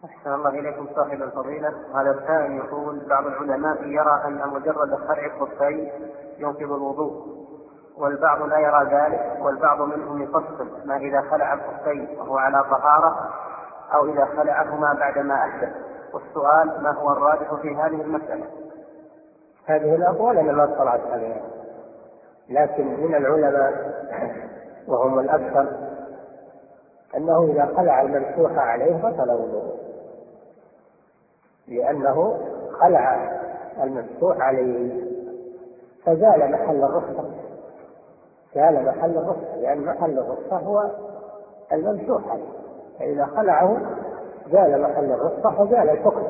أحسن الله إليكم صاحب الفضيلة. هذا السائل يقول: بعض العلماء يرى أن مجرد خلع الخفين ينقض الوضوء، والبعض لا يرى ذلك، والبعض منهم يفصل ما إذا خلع الخفين وهو على طهارة، أو إذا خلعهما بعدما أحدث. والسؤال: ما هو الراجح في هذه المسألة؟ هذه الأقوال أنا ما اطلعت عليها، لكن من العلماء وهم الأكثر أنه إذا خلع الممسوح عليه بطل وضوءه، لأنه خلع الممسوح عليه فزال محل الرخصة، زال محل الرخصة، لأن محل الرخصة هو الممسوح عليه، فإذا خلعه زال محل الرخصة فزال الحكم.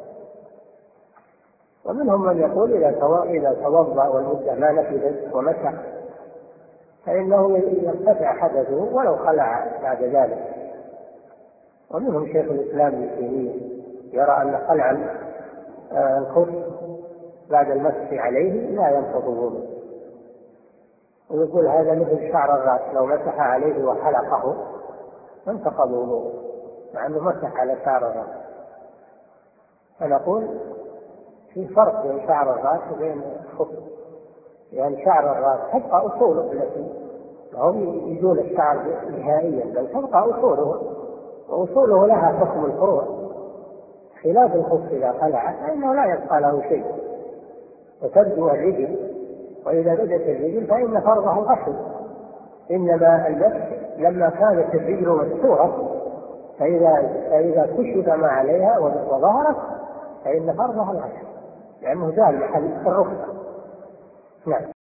ومنهم من يقول إذا توضأ والمدة ما نفذت ومسح فإنه يرتفع حدثه ولو خلع بعد ذلك. ومنهم شيخ الإسلام ابن تيمية يرى أن خلع الخف بعد المسح عليه لا ينقض الوضوء، ويقول هذا مثل شعر الرأس، لو مسح عليه وحلقه انتقض وضوءه مع أنه مسح على شعر الرأس. فنقول في فرق بين شعر الرأس وبين الخف، لأن شعر الرأس تبقى أصوله التي هم يزول الشعر نهائيا، بل تبقى أصوله، وأصوله لها حكم الفروع، خلاف الخف إذا خلع فإنه لا يبقى له شيء وتبدو الرجل، وإذا بدت الرجل فإن فرضها الغسل، إنما المسح لما كانت الرجل مستورة فإذا كشف ما عليها وظهرت فإن فرضها الغسل، لأنه زال محل الرخصة. نعم.